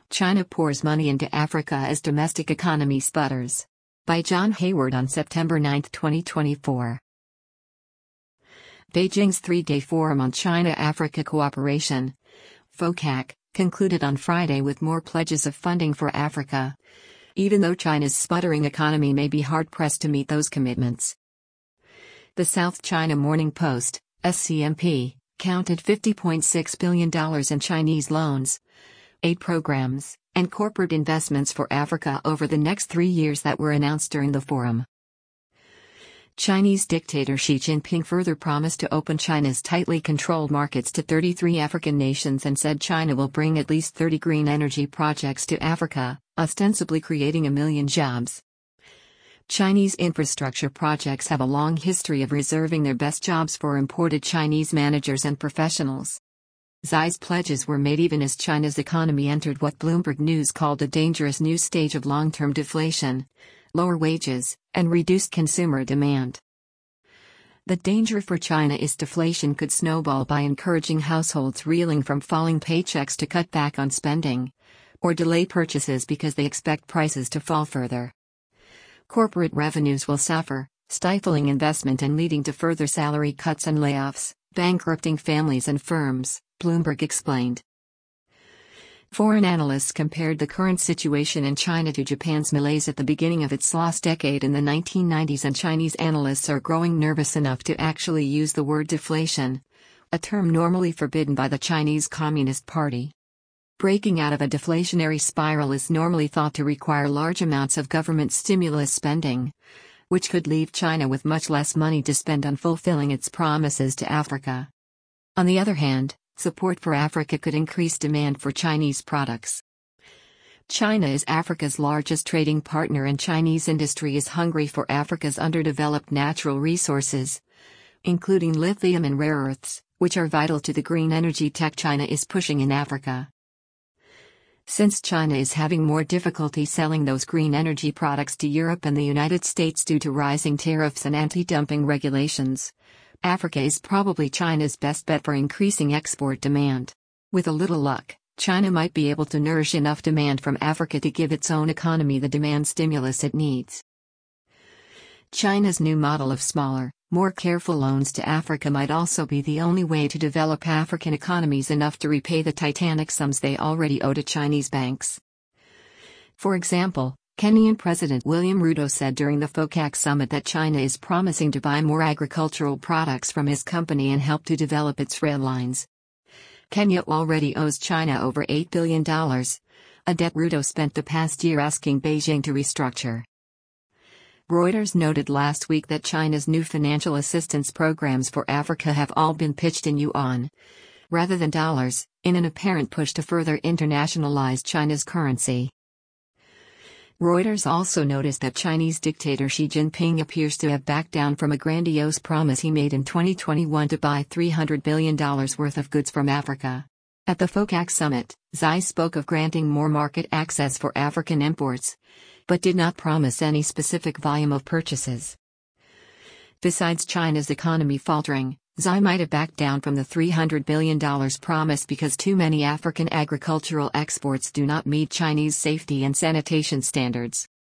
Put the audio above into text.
China pours money into Africa as domestic economy sputters. By John Hayward on September 9, 2024. Beijing's three-day Forum on China-Africa Cooperation, FOCAC, concluded on Friday with more pledges of funding for Africa, even though China's sputtering economy may be hard-pressed to meet those commitments. The South China Morning Post, SCMP, counted $50.6 billion in Chinese loans, aid programs, and corporate investments for Africa over the next 3 years that were announced during the forum. Chinese dictator Xi Jinping further promised to open China's tightly controlled markets to 33 African nations and said China will bring at least 30 green energy projects to Africa, ostensibly creating 1 million jobs. Chinese infrastructure projects have a long history of reserving their best jobs for imported Chinese managers and professionals. Xi's pledges were made even as China's economy entered what Bloomberg News called a dangerous new stage of long-term deflation, lower wages, and reduced consumer demand. The danger for China is deflation could snowball by encouraging households reeling from falling paychecks to cut back on spending, or delay purchases because they expect prices to fall further. Corporate revenues will suffer, stifling investment and leading to further salary cuts and layoffs, bankrupting families and firms, Bloomberg explained. Foreign analysts compared the current situation in China to Japan's malaise at the beginning of its lost decade in the 1990s, and Chinese analysts are growing nervous enough to actually use the word deflation, a term normally forbidden by the Chinese Communist Party. Breaking out of a deflationary spiral is normally thought to require large amounts of government stimulus spending, which could leave China with much less money to spend on fulfilling its promises to Africa. On the other hand, support for Africa could increase demand for Chinese products. China is Africa's largest trading partner, and Chinese industry is hungry for Africa's underdeveloped natural resources, including lithium and rare earths, which are vital to the green energy tech China is pushing in Africa. Since China is having more difficulty selling those green energy products to Europe and the United States due to rising tariffs and anti-dumping regulations, Africa is probably China's best bet for increasing export demand. With a little luck, China might be able to nourish enough demand from Africa to give its own economy the demand stimulus it needs. China's new model of smaller, more careful loans to Africa might also be the only way to develop African economies enough to repay the titanic sums they already owe to Chinese banks. For example, Kenyan President William Ruto said during the FOCAC summit that China is promising to buy more agricultural products from his company and help to develop its rail lines. Kenya already owes China over $8 billion, a debt Ruto spent the past year asking Beijing to restructure. Reuters noted last week that China's new financial assistance programs for Africa have all been pitched in yuan, rather than dollars, in an apparent push to further internationalize China's currency. Reuters also noticed that Chinese dictator Xi Jinping appears to have backed down from a grandiose promise he made in 2021 to buy $300 billion worth of goods from Africa. At the FOCAC summit, Xi spoke of granting more market access for African imports, but did not promise any specific volume of purchases. Besides China's economy faltering, Xi might have backed down from the $300 billion promise because too many African agricultural exports do not meet Chinese safety and sanitation standards.